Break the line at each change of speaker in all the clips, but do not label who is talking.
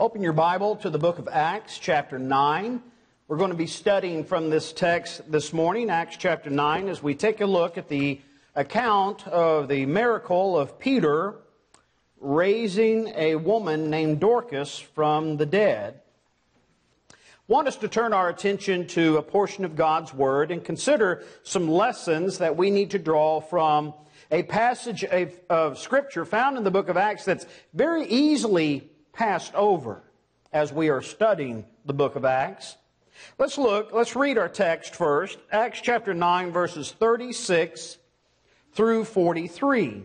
Open your Bible to the book of Acts, chapter 9. We're going to be studying from this text this morning, Acts chapter 9, as we take a look at the account of the miracle of Peter raising a woman named Dorcas from the dead. I want us to turn our attention to a portion of God's Word and consider some lessons that we need to draw from a passage of Scripture found in the book of Acts that's very easily passed over as we are studying the book of Acts. Let's read our text first. Acts chapter 9, verses 36 through 43.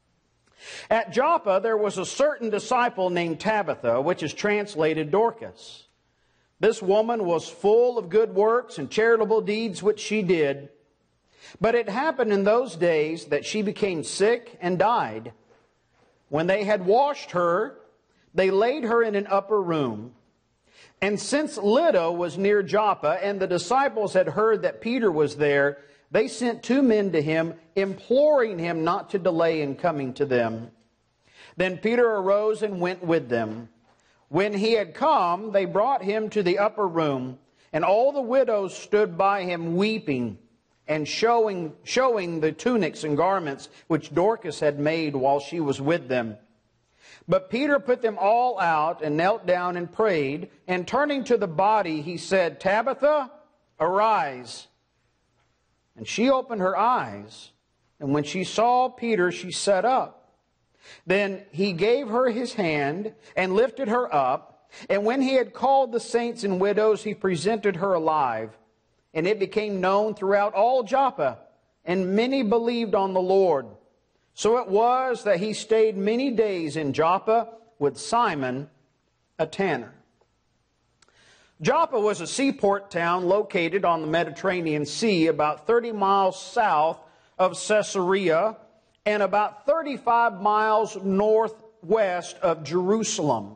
At Joppa there was a certain disciple named Tabitha, which is translated Dorcas. This woman was full of good works and charitable deeds which she did. But it happened in those days that she became sick and died. When they had washed her, they laid her in an upper room. And since Lydda was near Joppa, and the disciples had heard that Peter was there, they sent 2 men to him, imploring him not to delay in coming to them. Then Peter arose and went with them. When he had come, they brought him to the upper room, and all the widows stood by him weeping, and showing the tunics and garments which Dorcas had made while she was with them. But Peter put them all out and knelt down and prayed, and turning to the body, he said, "Tabitha, arise." And she opened her eyes, and when she saw Peter, she sat up. Then he gave her his hand and lifted her up, and when he had called the saints and widows, he presented her alive. And it became known throughout all Joppa, and many believed on the Lord. So it was that he stayed many days in Joppa with Simon, a tanner. Joppa was a seaport town located on the Mediterranean Sea, about 30 miles south of Caesarea and about 35 miles northwest of Jerusalem.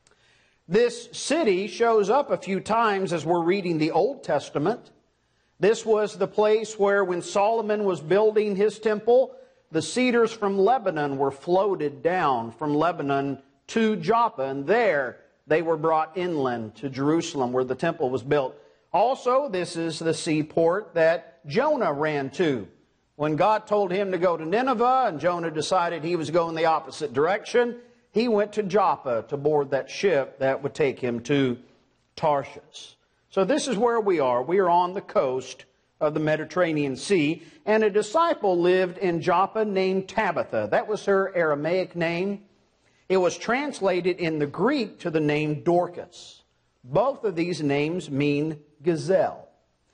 This city shows up a few times as we're reading the Old Testament. This was the place where when Solomon was building his temple, the cedars from Lebanon were floated down from Lebanon to Joppa, and there they were brought inland to Jerusalem where the temple was built. Also, this is the seaport that Jonah ran to. When God told him to go to Nineveh and Jonah decided he was going the opposite direction, he went to Joppa to board that ship that would take him to Tarshish. So this is where we are. We are on the coast of the Mediterranean Sea, and a disciple lived in Joppa named Tabitha. That was her Aramaic name. It was translated in the Greek to the name Dorcas. Both of these names mean gazelle.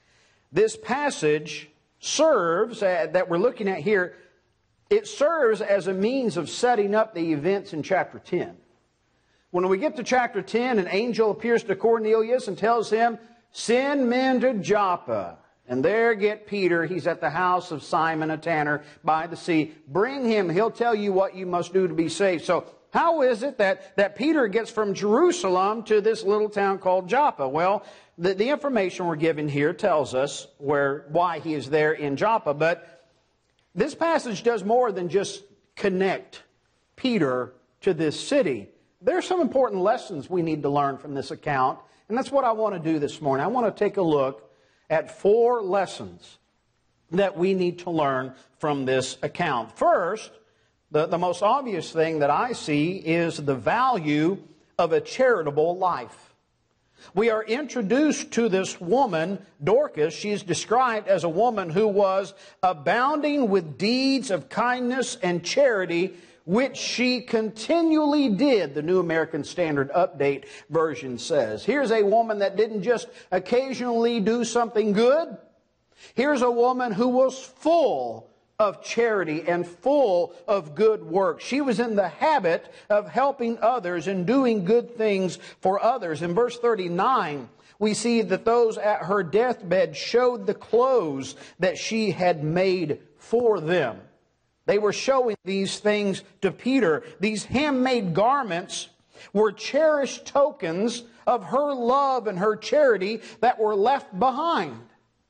This passage serves, that we're looking at here, it serves as a means of setting up the events in chapter 10. When we get to chapter 10, an angel appears to Cornelius and tells him, "Send men to Joppa. And there get Peter. He's at the house of Simon, a tanner, by the sea. Bring him. He'll tell you what you must do to be saved." So how is it that Peter gets from Jerusalem to this little town called Joppa? Well, the information we're given here tells us why he is there in Joppa. But this passage does more than just connect Peter to this city. There are some important lessons we need to learn from this account. And that's what I want to do this morning. I want to take a look at 4 lessons that we need to learn from this account. First, the most obvious thing that I see is the value of a charitable life. We are introduced to this woman, Dorcas. She is described as a woman who was abounding with deeds of kindness and charity, which she continually did, the New American Standard Update version says. Here's a woman that didn't just occasionally do something good. Here's a woman who was full of charity and full of good work. She was in the habit of helping others and doing good things for others. In verse 39, we see that those at her deathbed showed the clothes that she had made for them. They were showing these things to Peter. These handmade garments were cherished tokens of her love and her charity that were left behind.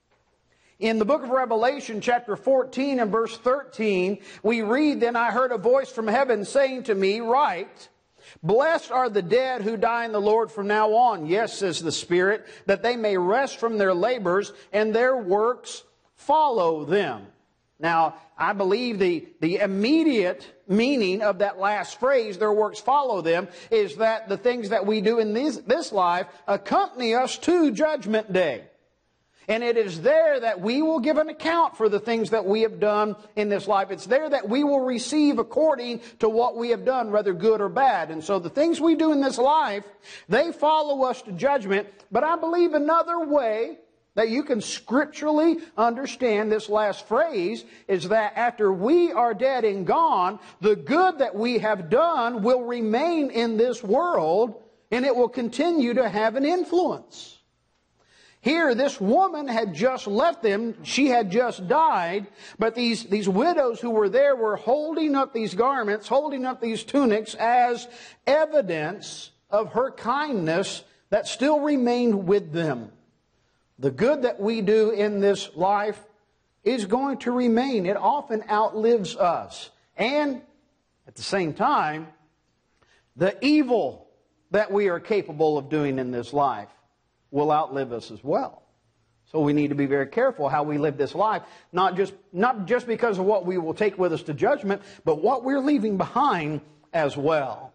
In the book of Revelation, chapter 14 and verse 13, we read, "Then I heard a voice from heaven saying to me, Write, Blessed are the dead who die in the Lord from now on. Yes, says the Spirit, that they may rest from their labors and their works follow them. Now, I believe the immediate meaning of that last phrase, their works follow them, is that the things that we do in this life accompany us to Judgment Day. And it is there that we will give an account for the things that we have done in this life. It's there that we will receive according to what we have done, whether good or bad. And so the things we do in this life, they follow us to judgment. But I believe another way that you can scripturally understand this last phrase is that after we are dead and gone, the good that we have done will remain in this world, and it will continue to have an influence. Here, this woman had just left them. She had just died. But these widows who were there were holding up these garments, holding up these tunics as evidence of her kindness that still remained with them. The good that we do in this life is going to remain. It often outlives us. And at the same time, the evil that we are capable of doing in this life will outlive us as well. So we need to be very careful how we live this life, not just because of what we will take with us to judgment, but what we're leaving behind as well.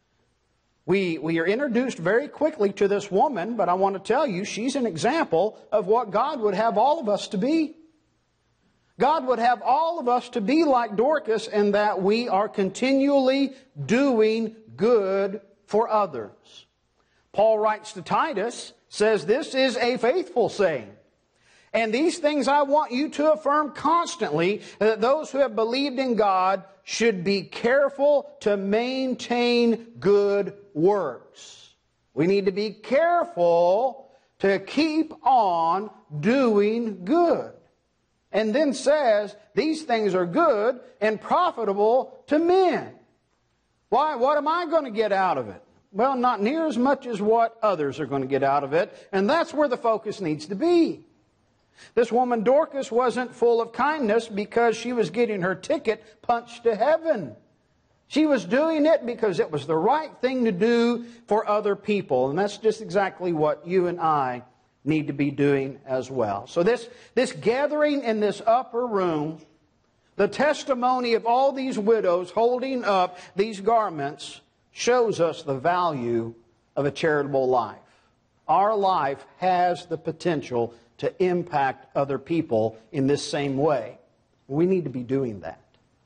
We are introduced very quickly to this woman, but I want to tell you, she's an example of what God would have all of us to be. God would have all of us to be like Dorcas in that we are continually doing good for others. Paul writes to Titus, says, this is a faithful saying. And these things I want you to affirm constantly, that those who have believed in God should be careful to maintain good works. We need to be careful to keep on doing good. And then says, these things are good and profitable to men. Why? What am I going to get out of it? Well, not near as much as what others are going to get out of it. And that's where the focus needs to be. This woman Dorcas wasn't full of kindness because she was getting her ticket punched to heaven. She was doing it because it was the right thing to do for other people. And that's just exactly what you and I need to be doing as well. So this gathering in this upper room, the testimony of all these widows holding up these garments, shows us the value of a charitable life. Our life has the potential to impact other people in this same way. We need to be doing that.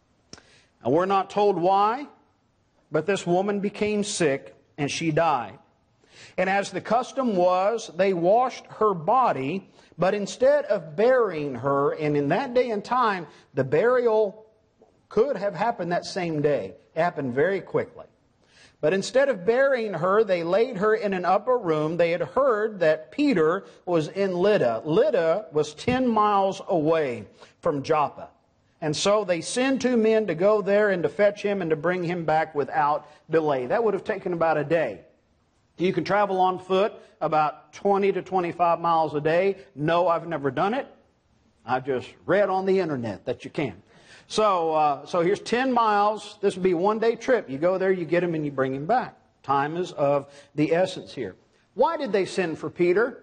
Now, we're not told why, but this woman became sick and she died. And as the custom was, they washed her body, but instead of burying her, and in that day and time, the burial could have happened that same day. It happened very quickly. But instead of burying her, they laid her in an upper room. They had heard that Peter was in Lydda. Lydda was 10 miles away from Joppa. And so they send 2 men to go there and to fetch him and to bring him back without delay. That would have taken about a day. You can travel on foot about 20 to 25 miles a day. No, I've never done it. I've just read on the internet that you can. So here's 10 miles. This would be a one-day trip. You go there, you get him, and you bring him back. Time is of the essence here. Why did they send for Peter?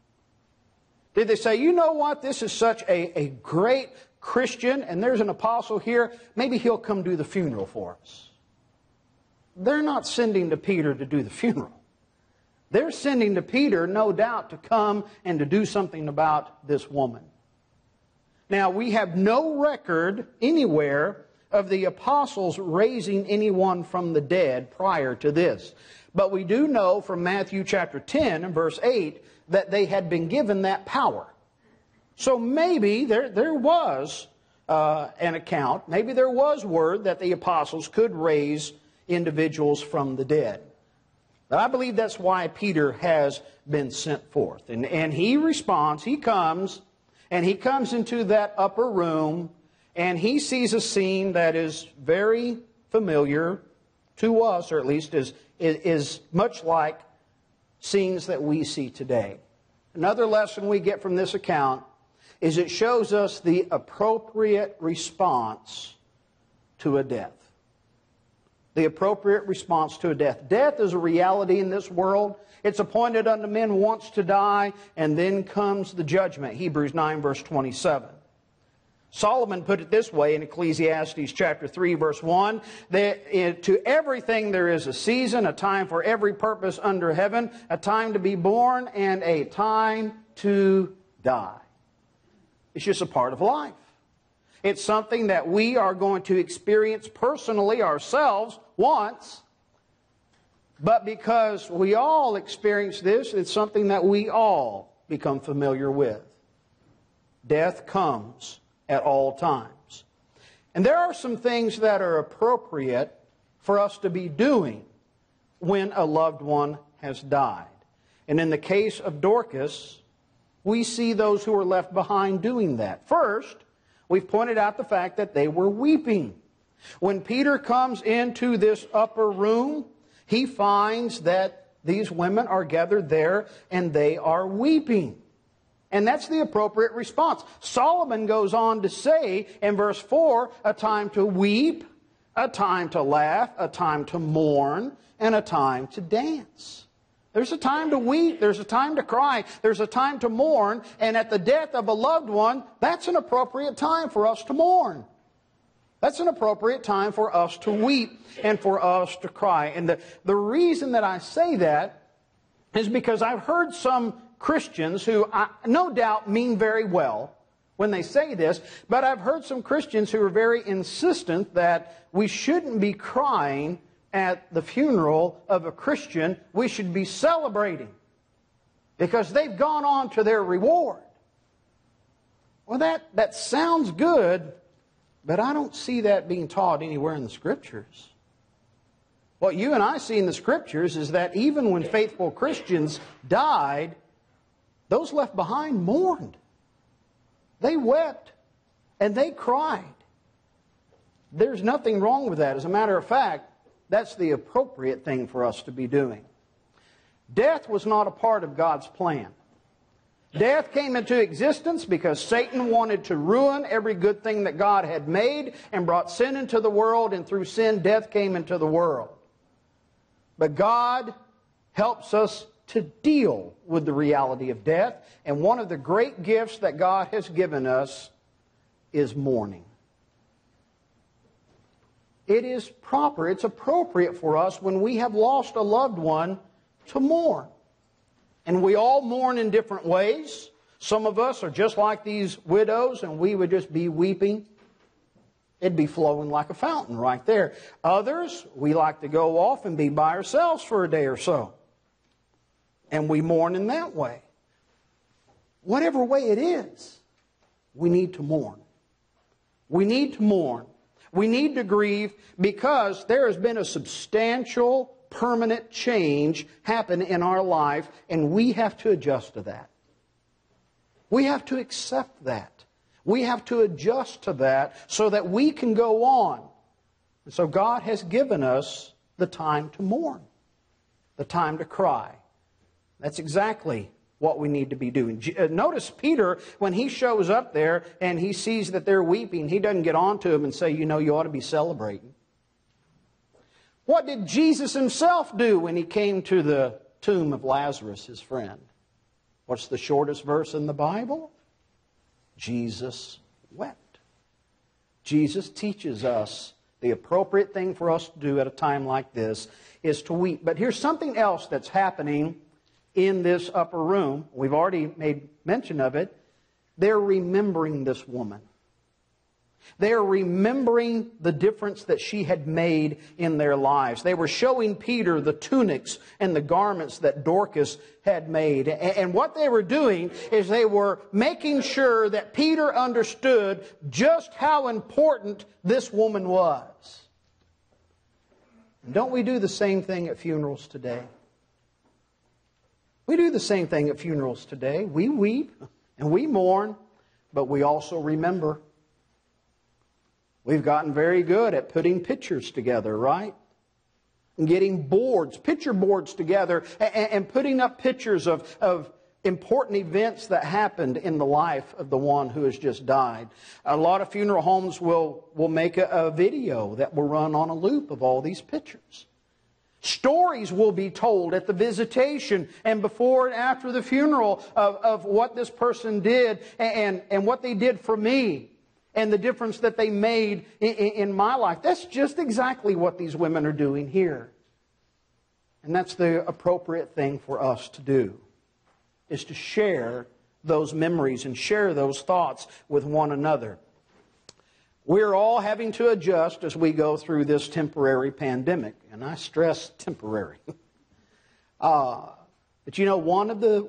Did they say, you know what, this is such a great Christian, and there's an apostle here, maybe he'll come do the funeral for us? They're not sending to Peter to do the funeral. They're sending to Peter, no doubt, to come and to do something about this woman. Now, we have no record anywhere of the apostles raising anyone from the dead prior to this. But we do know from Matthew chapter 10 and verse 8 that they had been given that power. So maybe there was an account, maybe there was word that the apostles could raise individuals from the dead. But I believe that's why Peter has been sent forth. And he responds, he comes... And he comes into that upper room, and he sees a scene that is very familiar to us, or at least is much like scenes that we see today. Another lesson we get from this account is it shows us the appropriate response to a death. The appropriate response to a death. Death is a reality in this world. It's appointed unto men once to die, and then comes the judgment. Hebrews 9, verse 27. Solomon put it this way in Ecclesiastes chapter 3, verse 1, that to everything there is a season, a time for every purpose under heaven, a time to be born, and a time to die. It's just a part of life. It's something that we are going to experience personally ourselves once. But because we all experience this, it's something that we all become familiar with. Death comes at all times. And there are some things that are appropriate for us to be doing when a loved one has died. And in the case of Dorcas, we see those who are left behind doing that. First, we've pointed out the fact that they were weeping. When Peter comes into this upper room, he finds that these women are gathered there and they are weeping. And that's the appropriate response. Solomon goes on to say in verse 4, a time to weep, a time to laugh, a time to mourn, and a time to dance. There's a time to weep, there's a time to cry, there's a time to mourn, and at the death of a loved one, that's an appropriate time for us to mourn. That's an appropriate time for us to weep and for us to cry. And the reason that I say that is because I've heard some Christians who no doubt mean very well when they say this, but I've heard some Christians who are very insistent that we shouldn't be crying at the funeral of a Christian. We should be celebrating because they've gone on to their reward. Well, that sounds good, but I don't see that being taught anywhere in the Scriptures. What you and I see in the Scriptures is that even when faithful Christians died, those left behind mourned. They wept and they cried. There's nothing wrong with that. As a matter of fact, that's the appropriate thing for us to be doing. Death was not a part of God's plan. Death came into existence because Satan wanted to ruin every good thing that God had made and brought sin into the world, and through sin, death came into the world. But God helps us to deal with the reality of death, and one of the great gifts that God has given us is mourning. It is proper, it's appropriate for us when we have lost a loved one to mourn. And we all mourn in different ways. Some of us are just like these widows, and we would just be weeping. It'd be flowing like a fountain right there. Others, we like to go off and be by ourselves for a day or so. And we mourn in that way. Whatever way it is, we need to mourn. We need to mourn. We need to grieve because there has been a substantial, permanent change happen in our life, and we have to adjust to that. We have to accept that. We have to adjust to that so that we can go on. And so God has given us the time to mourn, the time to cry. That's exactly what we need to be doing. Notice Peter, when he shows up there and he sees that they're weeping, he doesn't get on to them and say, you know, you ought to be celebrating. What did Jesus himself do when he came to the tomb of Lazarus, his friend? What's the shortest verse in the Bible? Jesus wept. Jesus teaches us the appropriate thing for us to do at a time like this is to weep. But here's something else that's happening in this upper room. We've already made mention of it. They're remembering this woman. They are remembering the difference that she had made in their lives. They were showing Peter the tunics and the garments that Dorcas had made. And what they were doing is they were making sure that Peter understood just how important this woman was. And don't we do the same thing at funerals today? We do the same thing at funerals today. We weep and we mourn, but we also remember. We've gotten very good at putting pictures together, right? And getting boards, picture boards together, and putting up pictures of important events that happened in the life of the one who has just died. A lot of funeral homes will make a video that will run on a loop of all these pictures. Stories will be told at the visitation and before and after the funeral of what this person did and what they did for me and the difference that they made in my life. That's just exactly what these women are doing here. And that's the appropriate thing for us to do, is to share those memories and share those thoughts with one another. We're all having to adjust as we go through this temporary pandemic. And I stress temporary. But you know, one of the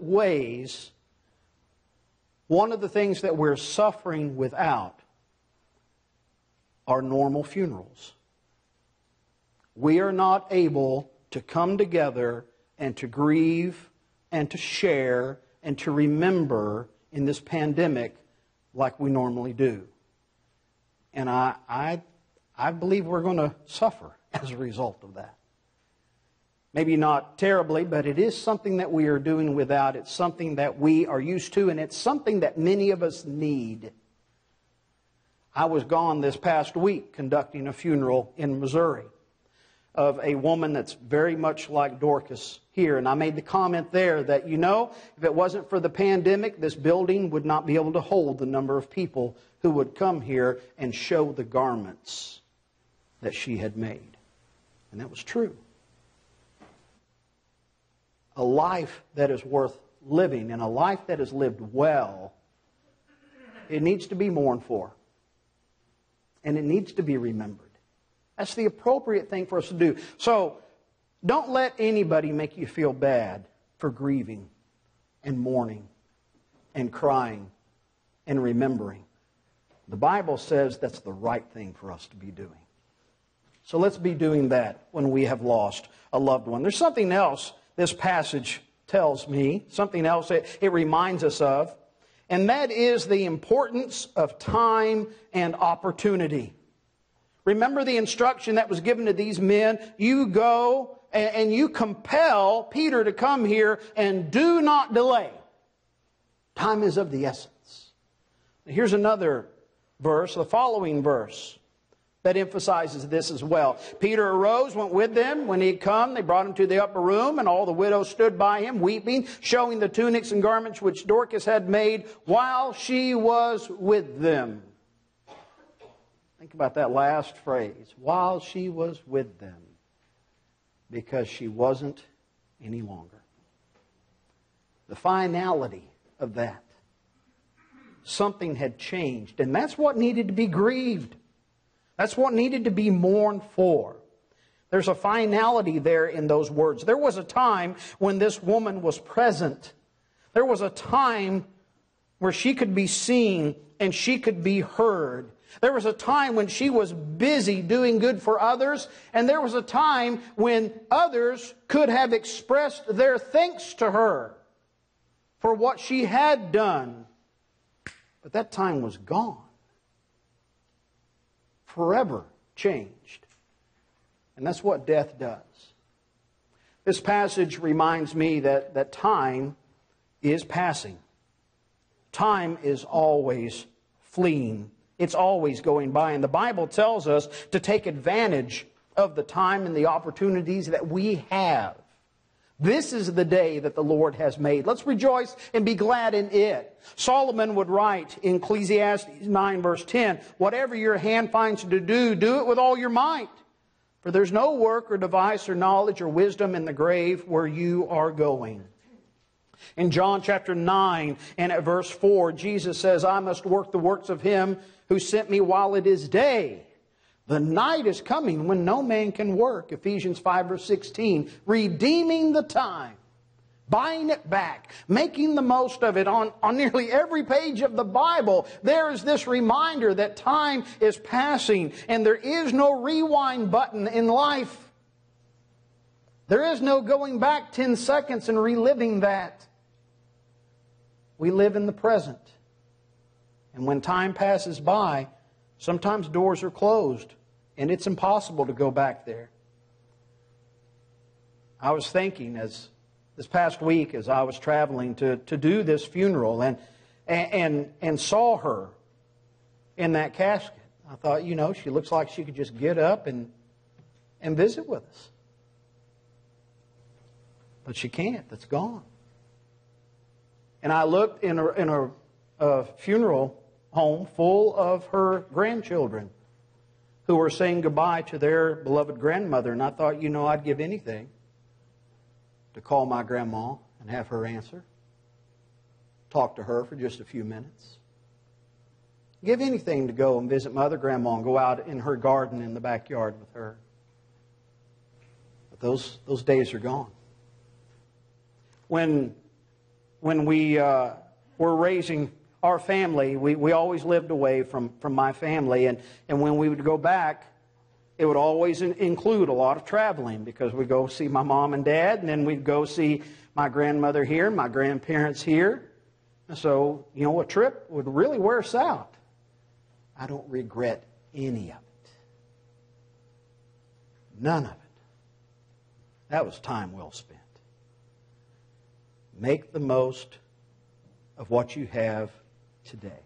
things that we're suffering without are normal funerals. We are not able to come together and to grieve and to share and to remember in this pandemic like we normally do. And I believe we're going to suffer as a result of that. Maybe not terribly, but it is something that we are doing without. It's something that we are used to, and it's something that many of us need. I was gone this past week conducting a funeral in Missouri of a woman that's very much like Dorcas here. And I made the comment there that, you know, if it wasn't for the pandemic, this building would not be able to hold the number of people who would come here and show the garments that she had made. And that was true. A life that is worth living and a life that is lived well, it needs to be mourned for. And it needs to be remembered. That's the appropriate thing for us to do. So, don't let anybody make you feel bad for grieving and mourning and crying and remembering. The Bible says that's the right thing for us to be doing. So let's be doing that when we have lost a loved one. There's something else this passage tells me, something else it reminds us of, and that is the importance of time and opportunity. Remember the instruction that was given to these men? You go and you compel Peter to come here and do not delay. Time is of the essence. Here's another verse, the following verse, that emphasizes this as well. Peter arose, went with them. When he had come, they brought him to the upper room, and all the widows stood by him, weeping, showing the tunics and garments which Dorcas had made while she was with them. Think about that last phrase, while she was with them, because she wasn't any longer. The finality of that. Something had changed, and that's what needed to be grieved. That's what needed to be mourned for. There's a finality there in those words. There was a time when this woman was present. There was a time where she could be seen and she could be heard. There was a time when she was busy doing good for others, and there was a time when others could have expressed their thanks to her for what she had done. But that time was gone. Forever changed. And that's what death does. This passage reminds me that time is passing. Time is always fleeing. It's always going by. And the Bible tells us to take advantage of the time and the opportunities that we have. This is the day that the Lord has made. Let's rejoice and be glad in it. Solomon would write in Ecclesiastes 9 verse 10, whatever your hand finds to do, do it with all your might. For there's no work or device or knowledge or wisdom in the grave where you are going. In John chapter 9 and at verse 4, Jesus says, I must work the works of him who sent me while it is day. The night is coming when no man can work. Ephesians 5 verse 16. Redeeming the time. Buying it back. Making the most of it. On nearly every page of the Bible, there is this reminder that time is passing. And there is no rewind button in life. There is no going back 10 seconds and reliving that. We live in the present. And when time passes by, sometimes doors are closed, and it's impossible to go back there. I was thinking as this past week as I was traveling to do this funeral and saw her in that casket. I thought, you know, she looks like she could just get up and visit with us. But she can't. That's gone. And I looked in a funeral home full of her grandchildren who were saying goodbye to their beloved grandmother. And I thought, you know, I'd give anything to call my grandma and have her answer. Talk to her for just a few minutes. Give anything to go and visit my other grandma and go out in her garden in the backyard with her. But those days are gone. When we were raising our family, we always lived away from my family. And when we would go back, it would always include a lot of traveling because we'd go see my mom and dad, and then we'd go see my grandmother here, my grandparents here. And so, you know, a trip would really wear us out. I don't regret any of it. None of it. That was time well spent. Make the most of what you have today.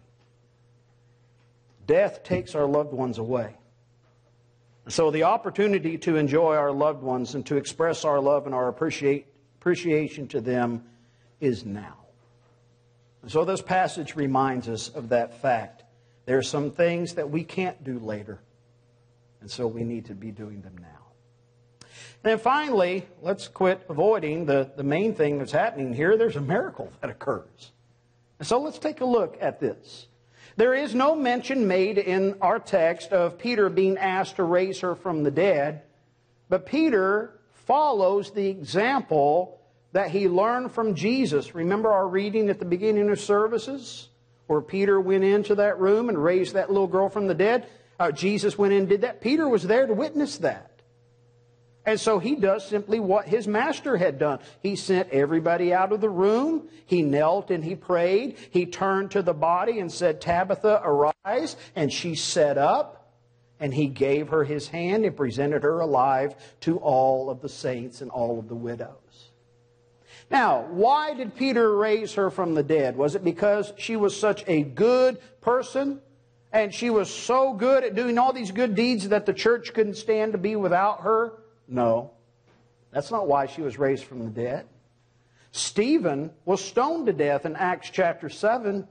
Death takes our loved ones away. So the opportunity to enjoy our loved ones and to express our love and our appreciation to them is now. And so this passage reminds us of that fact. There are some things that we can't do later, and so we need to be doing them now. And then finally, let's quit avoiding the main thing that's happening here. There's a miracle that occurs. And so let's take a look at this. There is no mention made in our text of Peter being asked to raise her from the dead, but Peter follows the example that he learned from Jesus. Remember our reading at the beginning of services where Peter went into that room and raised that little girl from the dead? Jesus went in and did that. Peter was there to witness that. And so he does simply what his master had done. He sent everybody out of the room. He knelt and he prayed. He turned to the body and said, "Tabitha, arise." And she sat up. And he gave her his hand and presented her alive to all of the saints and all of the widows. Now, why did Peter raise her from the dead? Was it because she was such a good person? And she was so good at doing all these good deeds that the church couldn't stand to be without her? No, that's not why she was raised from the dead. Stephen was stoned to death in Acts chapter 7.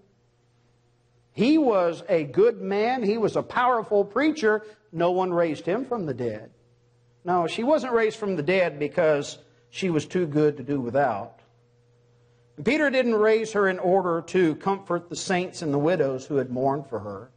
He was a good man. He was a powerful preacher. No one raised him from the dead. No, she wasn't raised from the dead because she was too good to do without. And Peter didn't raise her in order to comfort the saints and the widows who had mourned for her.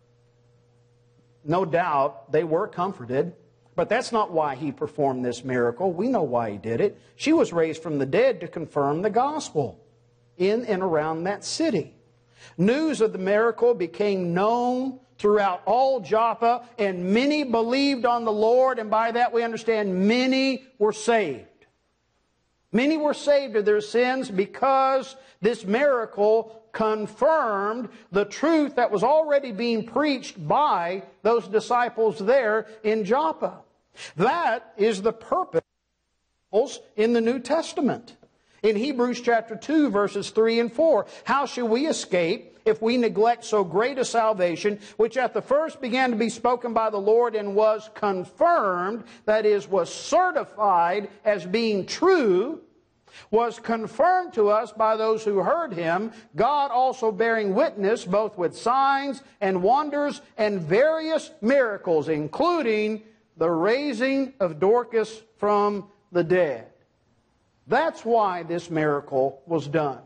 No doubt they were comforted. But that's not why he performed this miracle. We know why he did it. She was raised from the dead to confirm the gospel in and around that city. News of the miracle became known throughout all Joppa, and many believed on the Lord, and by that we understand many were saved. Many were saved of their sins because this miracle confirmed the truth that was already being preached by those disciples there in Joppa. That is the purpose in the New Testament. In Hebrews chapter 2, verses 3 and 4, how shall we escape if we neglect so great a salvation, which at the first began to be spoken by the Lord and was confirmed, that is, was certified as being true, was confirmed to us by those who heard him, God also bearing witness both with signs and wonders and various miracles, including the raising of Dorcas from the dead. That's why this miracle was done.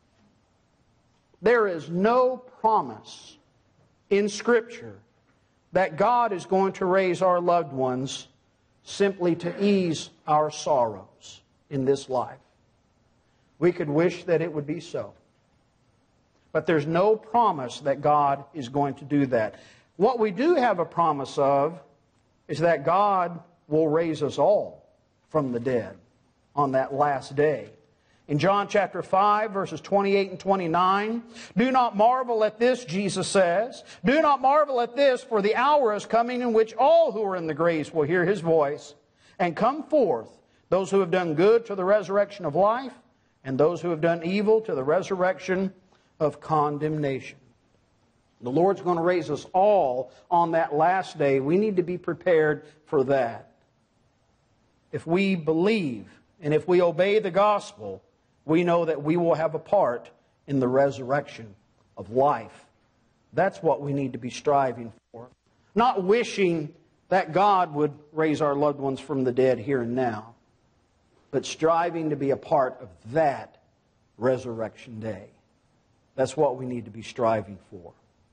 There is no promise in Scripture that God is going to raise our loved ones simply to ease our sorrows in this life. We could wish that it would be so. But there's no promise that God is going to do that. What we do have a promise of is that God will raise us all from the dead on that last day. In John chapter 5, verses 28 and 29, "Do not marvel at this," Jesus says. "Do not marvel at this, for the hour is coming in which all who are in the graves will hear his voice and come forth, those who have done good to the resurrection of life, and those who have done evil to the resurrection of condemnation. The Lord's going to raise us all on that last day. We need to be prepared for that. If we believe and if we obey the gospel, we know that we will have a part in the resurrection of life. That's what we need to be striving for. Not wishing that God would raise our loved ones from the dead here and now, but striving to be a part of that resurrection day. That's what we need to be striving for.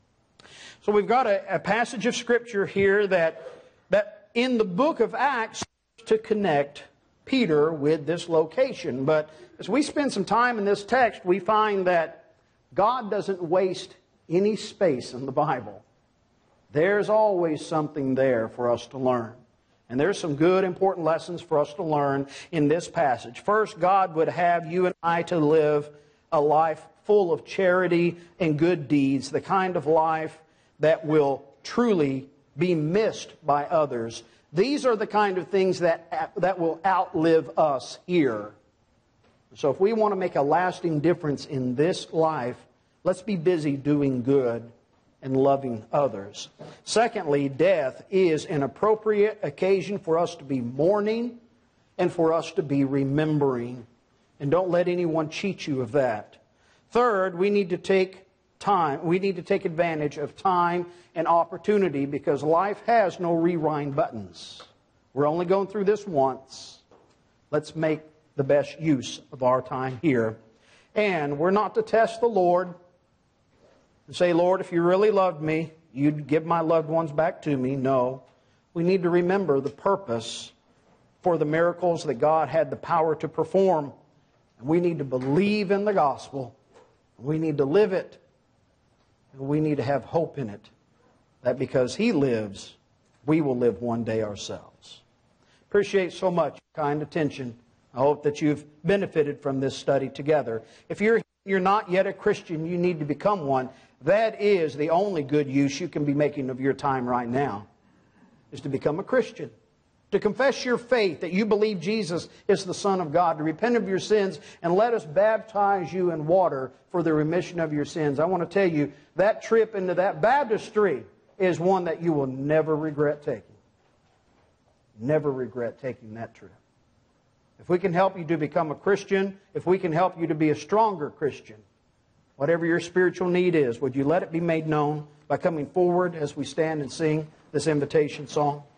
So we've got a passage of Scripture here that in the book of Acts to connect Peter with this location. But as we spend some time in this text, we find that God doesn't waste any space in the Bible. There's always something there for us to learn. And there's some good, important lessons for us to learn in this passage. First, God would have you and I to live a life full of charity and good deeds, the kind of life that will truly be missed by others. These are the kind of things that will outlive us here. So if we want to make a lasting difference in this life, let's be busy doing good and loving others. Secondly, death is an appropriate occasion for us to be mourning and for us to be remembering. And don't let anyone cheat you of that. Third, we need to take time. We need to take advantage of time and opportunity because life has no rewind buttons. We're only going through this once. Let's make the best use of our time here. And we're not to test the Lord and say, Lord, if you really loved me, you'd give my loved ones back to me. No. We need to remember the purpose for the miracles that God had the power to perform. And we need to believe in the gospel. We need to live it. And we need to have hope in it. That because He lives, we will live one day ourselves. Appreciate so much your kind attention. I hope that you've benefited from this study together. If you're not yet a Christian, you need to become one. That is the only good use you can be making of your time right now, is to become a Christian. To confess your faith that you believe Jesus is the Son of God, to repent of your sins, and let us baptize you in water for the remission of your sins. I want to tell you, that trip into that baptistry is one that you will never regret taking. Never regret taking that trip. If we can help you to become a Christian, if we can help you to be a stronger Christian, whatever your spiritual need is, would you let it be made known by coming forward as we stand and sing this invitation song?